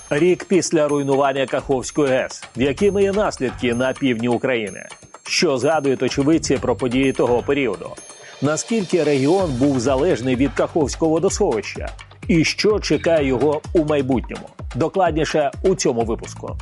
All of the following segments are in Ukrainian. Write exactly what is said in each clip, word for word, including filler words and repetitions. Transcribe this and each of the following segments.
Рік після руйнування Каховської ГЕС. Якими є наслідки на півдні України? Що згадують очевидці про події того періоду? Наскільки регіон був залежний від Каховського водосховища? І що чекає його у майбутньому? Докладніше у цьому випуску.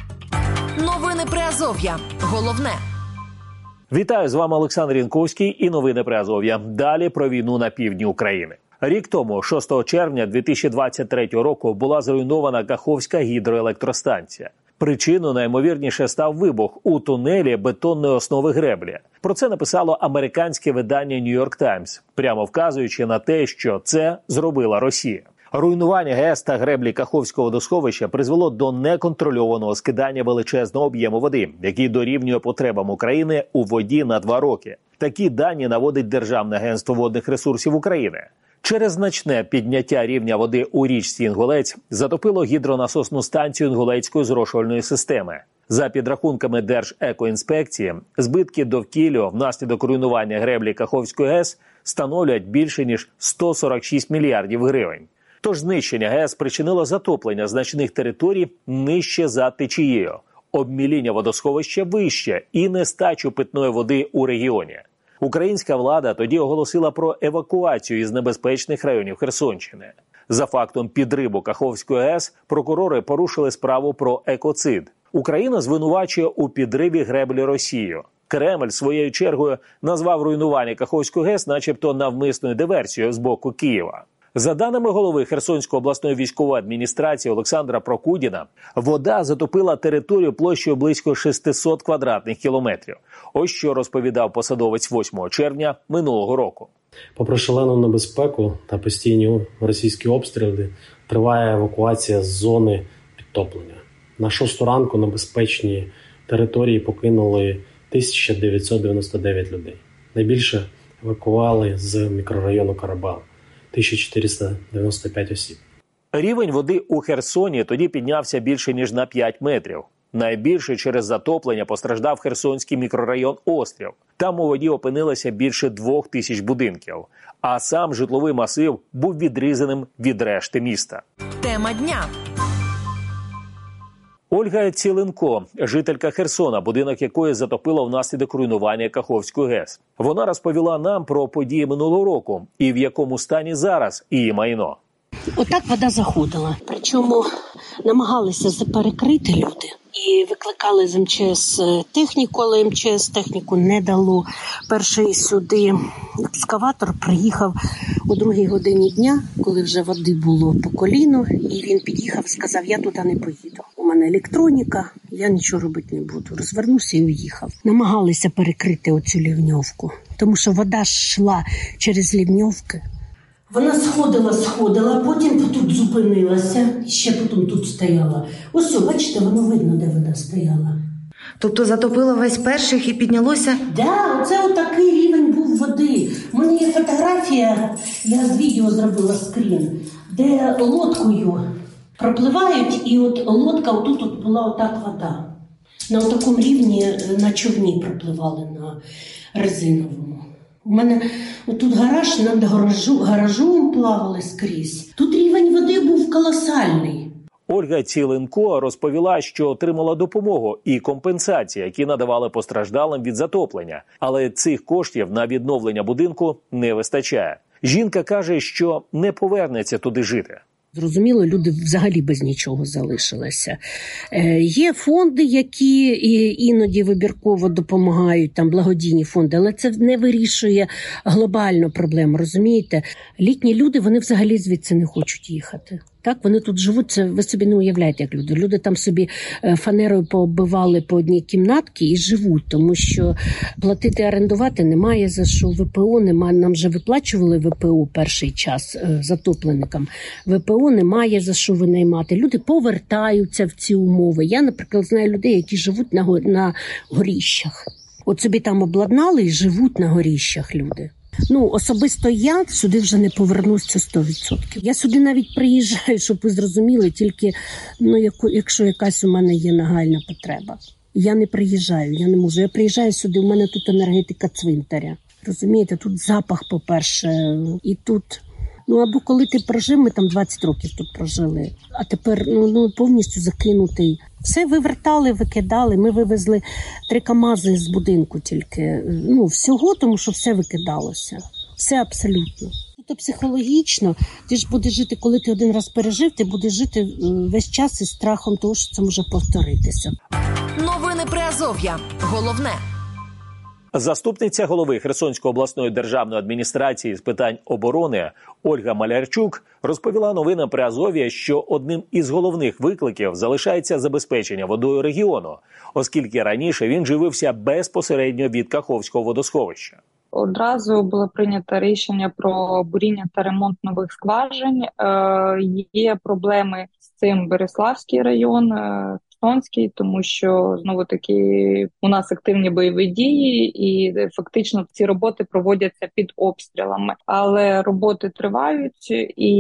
Новини Приазов'я. Головне. Вітаю, з вами Олександр Янковський і новини Приазов'я. Далі про війну на півдні України. Рік тому, шостого червня дві тисячі двадцять третього року, була зруйнована Каховська гідроелектростанція. Причиною, найімовірніше, став вибух у тунелі бетонної основи греблі. Про це написало американське видання New York Times, прямо вказуючи на те, що це зробила Росія. Руйнування ГЕС та греблі Каховського водосховища призвело до неконтрольованого скидання величезного об'єму води, який дорівнює потребам України у воді на два роки. Такі дані наводить Державне агентство водних ресурсів України. Через значне підняття рівня води у річці Інгулець затопило гідронасосну станцію Інгулецької зрошувальної системи. За підрахунками Держекоінспекції, збитки довкіллю внаслідок руйнування греблі Каховської ГЕС становлять більше ніж сто сорок шість мільярдів гривень. Тож знищення ГЕС спричинило затоплення значних територій нижче за течією, обміління водосховища вище і нестачу питної води у регіоні. Українська влада тоді оголосила про евакуацію із небезпечних районів Херсонщини. За фактом підриву Каховської ГЕС прокурори порушили справу про екоцид. Україна звинувачує у підриві греблі Росію. Кремль своєю чергою назвав руйнування Каховської ГЕС начебто навмисною диверсією з боку Києва. За даними голови Херсонської обласної військової адміністрації Олександра Прокудіна, вода затопила територію площею близько шістсот квадратних кілометрів. Ось що розповідав посадовець восьмого червня минулого року. Попри шалену небезпеку та постійні російські обстріли, триває евакуація з зони підтоплення. На шосту ранку на безпечній території покинули тисяча дев'ятсот дев'яносто дев'ять людей. Найбільше евакували з мікрорайону Карабал – тисяча чотириста дев'яносто п'ять осіб. Рівень води у Херсоні тоді піднявся більше ніж на п'ять метрів. Найбільше через затоплення постраждав херсонський мікрорайон Острів. Там у воді опинилося більше двох тисяч будинків, а сам житловий масив був відрізаним від решти міста. Тема дня. Ольга Ціленко, жителька Херсона, будинок якої затопило внаслідок руйнування Каховської ГЕС. Вона розповіла нам про події минулого року і в якому стані зараз її майно. Отак вода заходила. Причому намагалися перекрити люди і викликали з ем че ес техніку, але ем че ес техніку не дало. Перший сюди екскаватор приїхав о другій годині дня, коли вже води було по коліну, і він під'їхав і сказав: я туди не поїду. У мене електроніка, я нічого робити не буду. Розвернувся і уїхав. Намагалися перекрити оцю лівньовку, тому що вода йшла через лівньовки. Вона сходила, сходила, потім тут зупинилася, і ще потім тут стояла. Ось, бачите, воно видно, де вода стояла. Тобто затопило весь перших і піднялося? Так, да, оце отакий рівень був води. У мене є фотографія, я з відео зробила скрін, де лодкою пропливають, і от лодка, отут от була отак вода. На такому рівні на човні пропливали, на резиновому. У мене тут гараж, над гаражу, гаражом плавали скрізь. Тут рівень води був колосальний. Ольга Ціленко розповіла, що отримала допомогу і компенсації, які надавали постраждалим від затоплення. Але цих коштів на відновлення будинку не вистачає. Жінка каже, що не повернеться туди жити. Зрозуміло, люди взагалі без нічого залишилися. Е, є фонди, які іноді вибірково допомагають, там благодійні фонди, але це не вирішує глобальну проблему, розумієте? Літні люди, вони взагалі звідси не хочуть їхати. Так, вони тут живуть, це ви собі не уявляєте, як люди. Люди там собі фанерою пооббивали по одній кімнатці і живуть, тому що платити, орендувати немає за що, ве пе о немає, нам вже виплачували ве пе о перший час затопленникам. ве пе о немає за що винаймати. Люди повертаються в ці умови. Я, наприклад, знаю людей, які живуть на, на горіщах. От собі там обладнали і живуть на горіщах люди. Ну, особисто я сюди вже не повернуся сто відсотків. Я сюди навіть приїжджаю, щоб ви зрозуміли, тільки, ну, якщо якась у мене є нагальна потреба. Я не приїжджаю, я не можу. Я приїжджаю сюди, у мене тут енергетика цвинтаря. Розумієте, тут запах, по-перше, і тут Ну або коли ти прожив, ми там двадцять років тут прожили, а тепер ну, ну повністю закинутий. Все вивертали, викидали. Ми вивезли три камази з будинку тільки. Ну всього, тому що все викидалося. Все абсолютно. То психологічно, ти ж будеш жити, коли ти один раз пережив, ти будеш жити весь час із страхом того, що це може повторитися. Новини Приазов'я. Головне. Заступниця голови Херсонської обласної державної адміністрації з питань оборони Ольга Малярчук розповіла новинам Приазов'я, що одним із головних викликів залишається забезпечення водою регіону, оскільки раніше він живився безпосередньо від Каховського водосховища. Одразу було прийнято рішення про буріння та ремонт нових скважин. Е, є проблеми з цим Береславський район, е, Херсонський, тому що знову-таки у нас активні бойові дії і фактично ці роботи проводяться під обстрілами. Але роботи тривають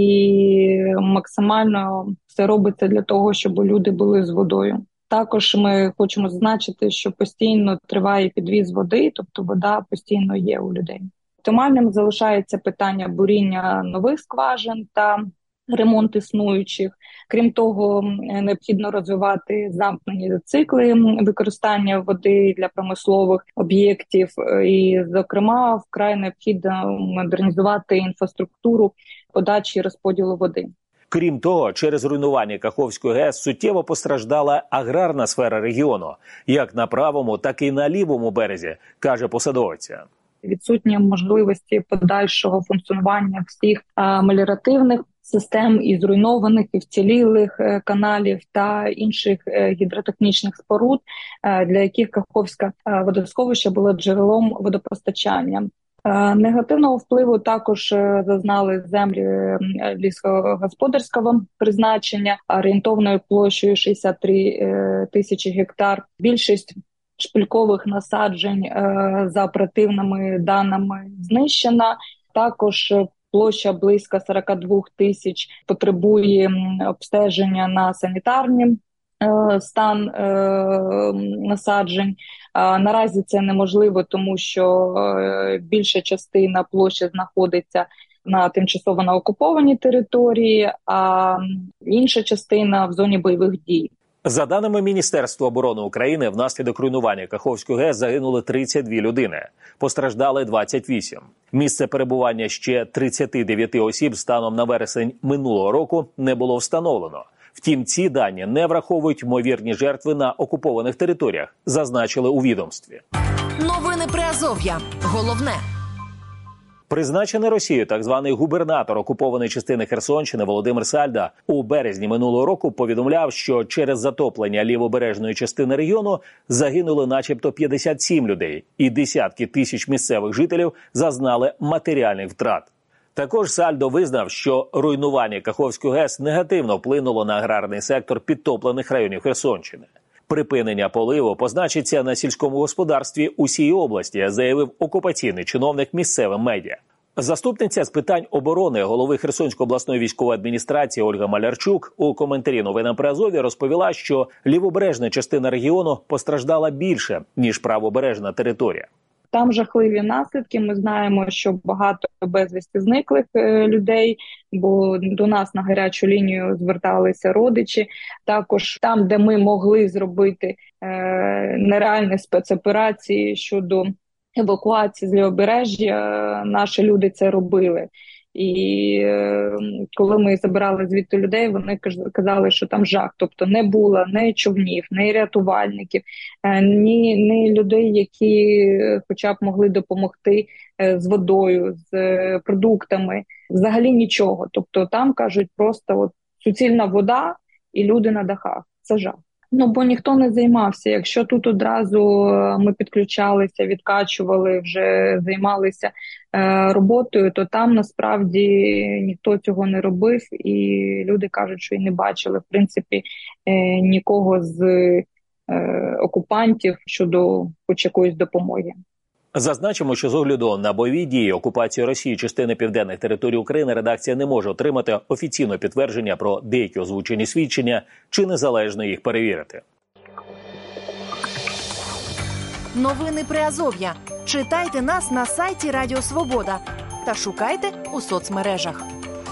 і максимально все робиться для того, щоб люди були з водою. Також ми хочемо зазначити, що постійно триває підвіз води, тобто вода постійно є у людей. Актуальним залишається питання буріння нових скважин та ремонт існуючих. Крім того, необхідно розвивати замкнені цикли використання води для промислових об'єктів. І, зокрема, вкрай необхідно модернізувати інфраструктуру подачі і розподілу води. Крім того, через руйнування Каховської ГЕС суттєво постраждала аграрна сфера регіону, як на правому, так і на лівому березі, каже посадовиця. Відсутні можливості подальшого функціонування всіх а, меліоративних систем і зруйнованих, і вцілілих е, каналів та інших е, гідротехнічних споруд, е, для яких Каховське е, водосховище було джерелом водопостачання. Негативного впливу також зазнали землі лісогосподарського призначення орієнтовною площею шістдесят три тисячі гектар. Більшість шпилькових насаджень за оперативними даними знищена. Також площа близько сорок два тисяч потребує обстеження на санітарні стан е, насаджень. А наразі це неможливо, тому що е, більша частина площі знаходиться на тимчасово на окупованій території, а інша частина в зоні бойових дій. За даними Міністерства оборони України, внаслідок руйнування Каховської ГЕС загинули тридцять дві людини, постраждали двадцять вісім. Місце перебування ще тридцяти дев'яти осіб станом на вересень минулого року не було встановлено. Втім, ці дані не враховують ймовірні жертви на окупованих територіях, зазначили у відомстві. Новини Приазов'я. Головне. Призначений Росією так званий губернатор окупованої частини Херсонщини Володимир Сальда у березні минулого року повідомляв, що через затоплення лівобережної частини регіону загинули начебто п'ятдесят сім людей, і десятки тисяч місцевих жителів зазнали матеріальних втрат. Також Сальдо визнав, що руйнування Каховської ГЕС негативно вплинуло на аграрний сектор підтоплених районів Херсонщини. Припинення поливу позначиться на сільському господарстві усієї області, заявив окупаційний чиновник місцевим медіа. Заступниця з питань оборони голови Херсонської обласної військової адміністрації Ольга Малярчук у коментарі новинам Приазов'я розповіла, що лівобережна частина регіону постраждала більше, ніж правобережна територія. Там жахливі наслідки. Ми знаємо, що багато безвісти зниклих людей, бо до нас на гарячу лінію зверталися родичі. Також там, де ми могли зробити е, нереальні спецоперації щодо евакуації з лівобережжя, наші люди це робили. І е, коли ми забирали звідти людей, вони казали, що там жах. Тобто не було ні човнів, ні рятувальників, е, ні, ні людей, які хоча б могли допомогти е, з водою, з е, продуктами. Взагалі нічого. Тобто там, кажуть, просто от суцільна вода і люди на дахах. Це жах. Ну, бо ніхто не займався. Якщо тут одразу ми підключалися, відкачували, вже займалися е, роботою, то там насправді ніхто цього не робив, і люди кажуть, що і не бачили, в принципі, е, нікого з е, окупантів щодо хоч якоїсь допомоги. Зазначимо, що з огляду на бойові дії окупації Росії частини південних територій України редакція не може отримати офіційне підтвердження про деякі озвучені свідчення чи незалежно їх перевірити. Новини Приазов'я. Читайте нас на сайті Радіо Свобода та шукайте у соцмережах.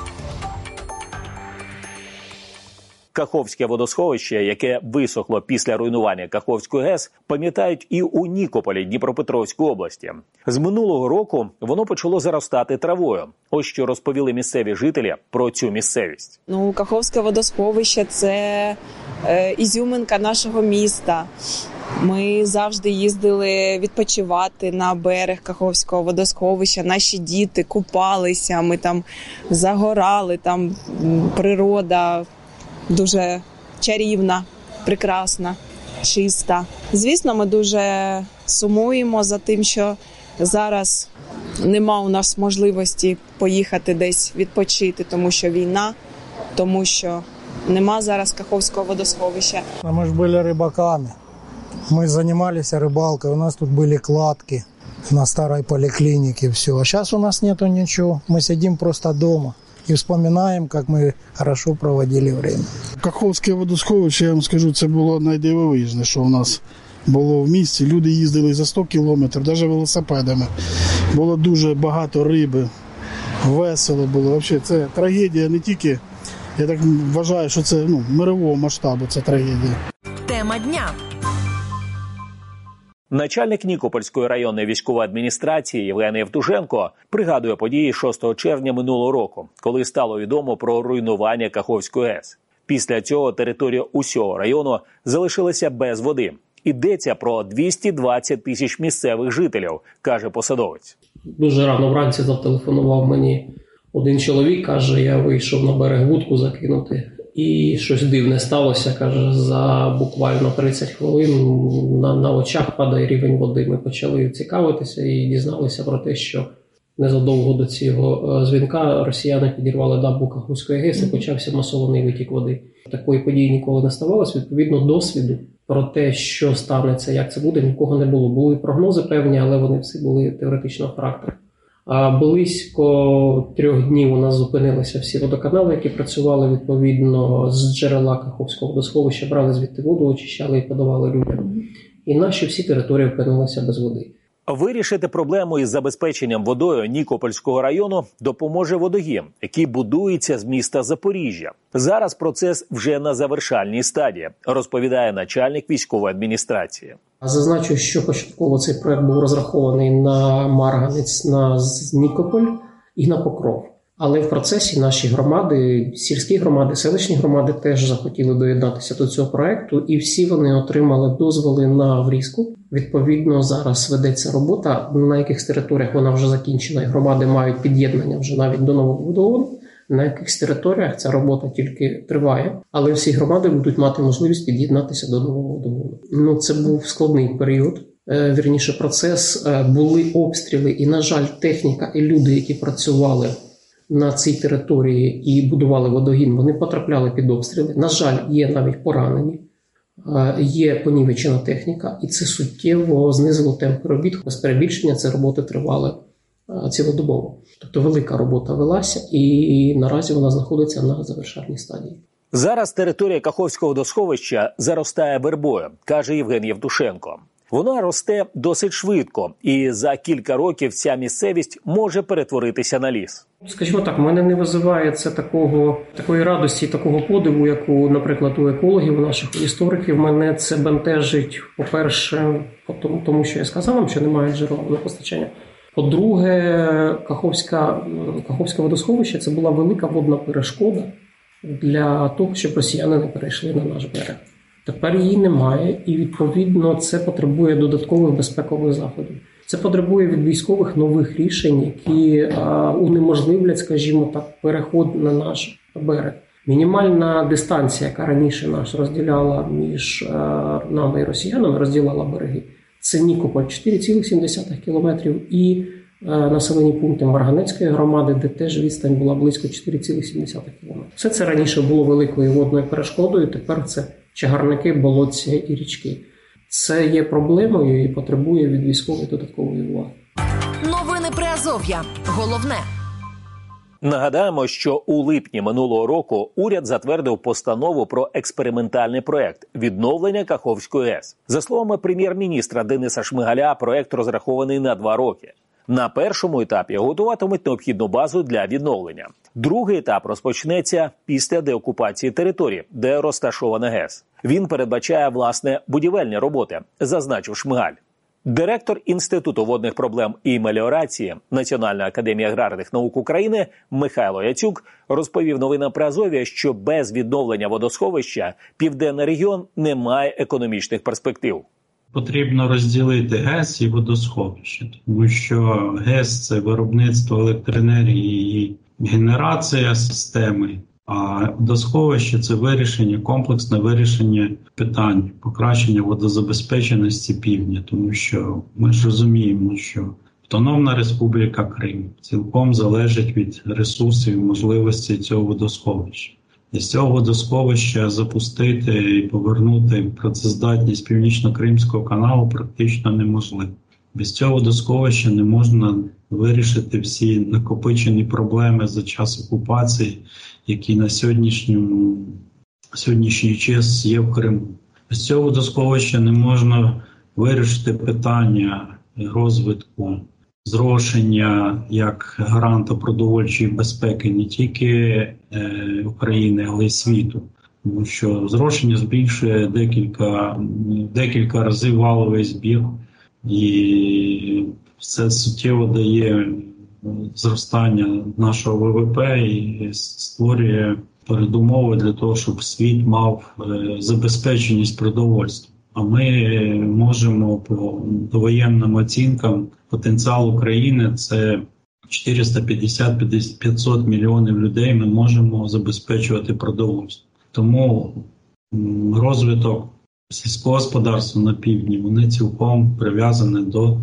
Каховське водосховище, яке висохло після руйнування Каховської ГЕС, пам'ятають і у Нікополі Дніпропетровської області. З минулого року воно почало заростати травою. Ось що розповіли місцеві жителі про цю місцевість. Ну, Каховське водосховище – це е, ізюминка нашого міста. Ми завжди їздили відпочивати на берег Каховського водосховища. Наші діти купалися, ми там загорали, там природа дуже чарівна, прекрасна, чиста. Звісно, ми дуже сумуємо за тим, що зараз нема у нас можливості поїхати десь відпочити, тому що війна, тому що нема зараз Каховського водосховища. Ми ж були рибаками. Мы занимались рыбалкой, у нас тут были кладки на старой поликлинике, все. А сейчас у нас нету ничего, мы сидим просто дома и вспоминаем, как мы хорошо проводили время. Каховське водосховище, я вам скажу, це було найдивовижне, що у нас було в місті. Люди їздили за сто кілометрів, навіть велосипедами. Було дуже багато риби, весело було. Взагалі, це трагедія не тільки, я так вважаю, що це ну, мирового масштабу, це трагедія. Тема дня. Начальник Нікопольської районної військової адміністрації Євген Євтушенко пригадує події шостого червня минулого року, коли стало відомо про руйнування Каховської ГЕС. Після цього територія усього району залишилася без води. Йдеться про двісті двадцять тисяч місцевих жителів, каже посадовець. Дуже рано вранці зателефонував мені один чоловік, каже, я вийшов на берег вудку закинути. І щось дивне сталося, каже, за буквально тридцять хвилин на, на очах падає рівень води. Ми почали цікавитися і дізналися про те, що незадовго до цього дзвінка росіяни підірвали дамбу Каховської ГЕС і почався масований витік води. Такої події ніколи не ставалося. Відповідно, досвіду про те, що станеться, як це буде, нікого не було. Були прогнози певні, але вони всі були теоретичного характеру. А близько трьох днів у нас зупинилися всі водоканали, які працювали відповідно з джерела Каховського водосховища, брали звідти воду, очищали і подавали людям. І наші всі території опинилися без води. Вирішити проблему із забезпеченням водою Нікопольського району допоможе водогін, який будується з міста Запоріжжя. Зараз процес вже на завершальній стадії, розповідає начальник військової адміністрації. Зазначу, що початково цей проект був розрахований на Марганець, на Нікополь і на Покров. Але в процесі наші громади, сільські громади, селищні громади теж захотіли доєднатися до цього проекту, і всі вони отримали дозволи на врізку. Відповідно, зараз ведеться робота, на яких територіях вона вже закінчена, і громади мають під'єднання вже навіть до нового водогону. На яких територіях ця робота тільки триває, але всі громади будуть мати можливість під'єднатися до нового водогону. Ну, це був складний період, е, вірніше процес, е, були обстріли, і, на жаль, техніка і люди, які працювали на цій території і будували водогін, вони потрапляли під обстріли. На жаль, є навіть поранені, е, є понівечена техніка, і це суттєво знизило темпи робіт. Без перебільшення ці роботи тривали цілодобово. Тобто велика робота велася, і наразі вона знаходиться на завершальній стадії. Зараз територія Каховського водосховища заростає вербою, каже Євген Євтушенко. Вона росте досить швидко, і за кілька років ця місцевість може перетворитися на ліс. Скажімо так, мене не визиває це такого, такої радості, такого подиву, як, у, наприклад, у екологів, у наших істориків. Мене це бентежить, по-перше, тому, тому що я сказав вам, що немає джерела водопостачання. По-друге, Каховська, Каховське водосховище – це була велика водна перешкода для того, щоб росіяни не перейшли на наш берег. Тепер її немає, і, відповідно, це потребує додаткових безпекових заходів. Це потребує від військових нових рішень, які а, унеможливлять, скажімо так, переход на наш берег. Мінімальна дистанція, яка раніше нас розділяла між а, нами і росіянами, розділяла береги, це Нікополь чотири цілих сім десятих кілометрів і е, населені пункти Марганецької громади, де теж відстань була близько чотири цілих сім десятих кілометрів. Все це раніше було великою водною перешкодою, тепер це чагарники, болотця і річки. Це є проблемою і потребує від військової додаткової уваги. Новини Приазов'я. Головне. Нагадаємо, що у липні минулого року уряд затвердив постанову про експериментальний проект відновлення Каховської ГЕС. За словами прем'єр-міністра Дениса Шмигаля, проект розрахований на два роки. На першому етапі готуватимуть необхідну базу для відновлення. Другий етап розпочнеться після деокупації території, де розташована ГЕС. Він передбачає, власне, будівельні роботи, зазначив Шмигаль. Директор Інституту водних проблем і меліорації Національної академії аграрних наук України Михайло Яцюк розповів новинам при Азов'я, що без відновлення водосховища Південний регіон не має економічних перспектив. Потрібно розділити ГЕС і водосховище, тому що ГЕС – це виробництво електроенергії і генерація системи, а водосховище – це вирішення, комплексне вирішення питань, покращення водозабезпеченості півдня, тому що ми ж розуміємо, що Автономна Республіка Крим цілком залежить від ресурсів і можливостей цього водосховища. І з цього водосховища запустити і повернути працездатність Північно-Кримського каналу практично неможливо. Без цього водосховища не можна вирішити всі накопичені проблеми за час окупації, які на сьогоднішньому, сьогоднішній час є в Криму. Без цього водосховища не можна вирішити питання розвитку, зрошення як гаранта продовольчої безпеки не тільки е, України, але й світу. Тому що зрошення збільшує декілька, декілька разів валовий збір, і це суттєво дає зростання нашого ВВП і створює передумови для того, щоб світ мав е, забезпеченість продовольством. А ми можемо по довоєнним оцінкам потенціал України – це чотириста п'ятдесят - п'ятсот мільйонів людей ми можемо забезпечувати продовольством. Тому розвиток сільського господарства на півдні, вони цілком прив'язані до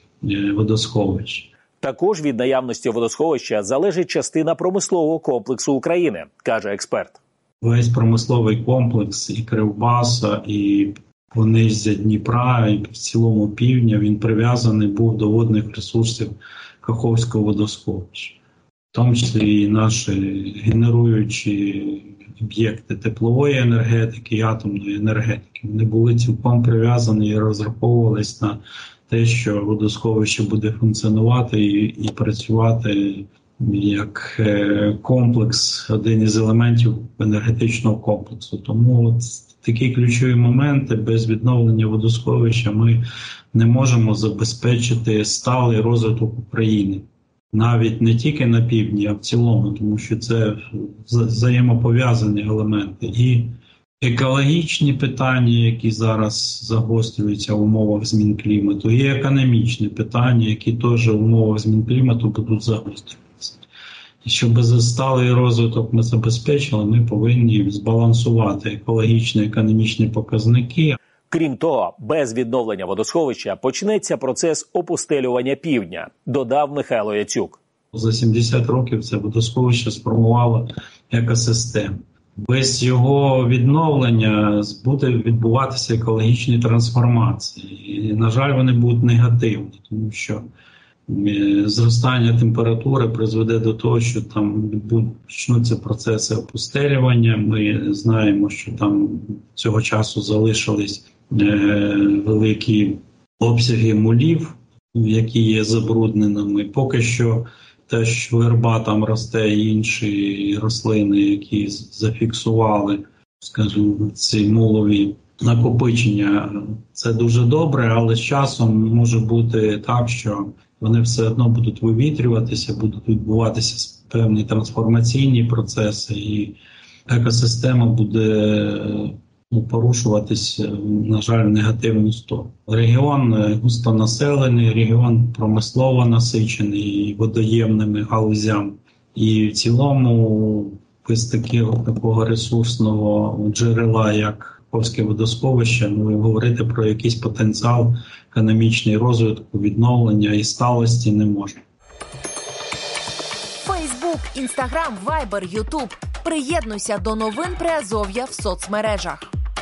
водосховищ. Також від наявності водосховища залежить частина промислового комплексу України, каже експерт. Весь промисловий комплекс і Кривбаса, і понизя Дніпра, і в цілому півдня, він прив'язаний був до водних ресурсів Каховського водосховища. В тому числі і наші генеруючі об'єкти теплової енергетики і атомної енергетики. Вони були цілком прив'язані і розраховувалися на те, що водосховище буде функціонувати і, і працювати як комплекс, один із елементів енергетичного комплексу. Тому от такі ключові моменти, без відновлення водосховища ми не можемо забезпечити сталий розвиток України. Навіть не тільки на півдні, а в цілому, тому що це взаємопов'язані елементи. І екологічні питання, які зараз загострюються в умовах змін клімату, і економічні питання, які теж в умовах змін клімату будуть загострюватися. І щоб сталий розвиток ми забезпечили, ми повинні збалансувати екологічні, економічні показники. Крім того, без відновлення водосховища почнеться процес опустелювання півдня, додав Михайло Яцюк. За сімдесят років це водосховище сформувало екосистему. Без його відновлення буде відбуватися екологічні трансформації. І, на жаль, вони будуть негативні, тому що зростання температури призведе до того, що там почнуться процеси опустелювання. Ми знаємо, що там цього часу залишились великі обсяги мулів, які є забрудненими. Поки що те, що верба там росте, і інші рослини, які зафіксували, скажімо, ці мулові накопичення, це дуже добре, але з часом може бути так, що вони все одно будуть вивітрюватися, будуть відбуватися певні трансформаційні процеси, і екосистема буде ну, порушуватись, на жаль, в негативну сторону. Регіон густонаселений, регіон промислово насичений водоємними галузями. І в цілому без такого, такого ресурсного джерела, як Каховське водосховище, ну, говорити про якийсь потенціал економічний розвитку, відновлення і сталості не можна. Фейсбук, Інстаграм, Вайбер, Ютуб. Приєднуйся до новин Приазов'я в соцмережах.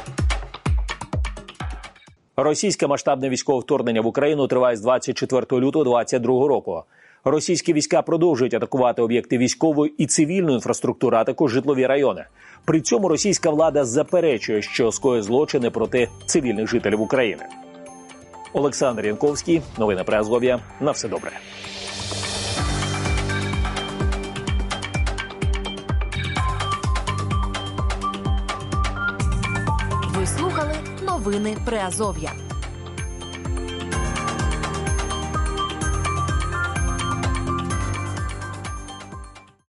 Російське масштабне військове вторгнення в Україну триває з двадцять четвертого лютого двадцять другого року. Російські війська продовжують атакувати об'єкти військової і цивільної інфраструктури, а також житлові райони. При цьому російська влада заперечує, що скоює злочини проти цивільних жителів України. Олександр Янковський, новини Приазов'я. На все добре. Ви слухали новини Приазов'я.